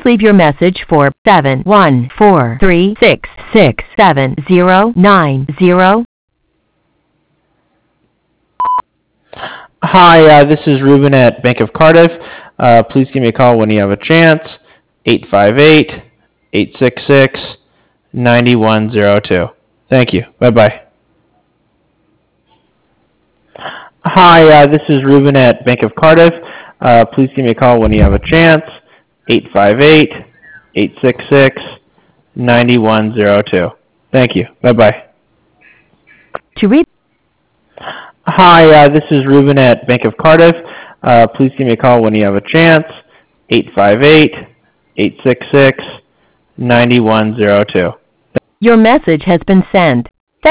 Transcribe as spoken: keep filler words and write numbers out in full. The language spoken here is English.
leave your message for seven one four three six six seven zero nine zero. Hi, uh, this is Ruben at Bank of Cardiff. Uh, please give me a call when you have a chance. eight five eight, eight six six, nine one zero two. Thank you. Bye-bye. Hi, uh, this is Ruben at Bank of Cardiff. Uh, please give me a call when you have a chance. eight five eight, eight six six, nine one zero two. Thank you. Bye-bye. To read Hi, uh, this is Ruben at Bank of Cardiff. Uh, please give me a call when you have a chance. eight five eight, eight six six, nine one zero two. your message has been sent.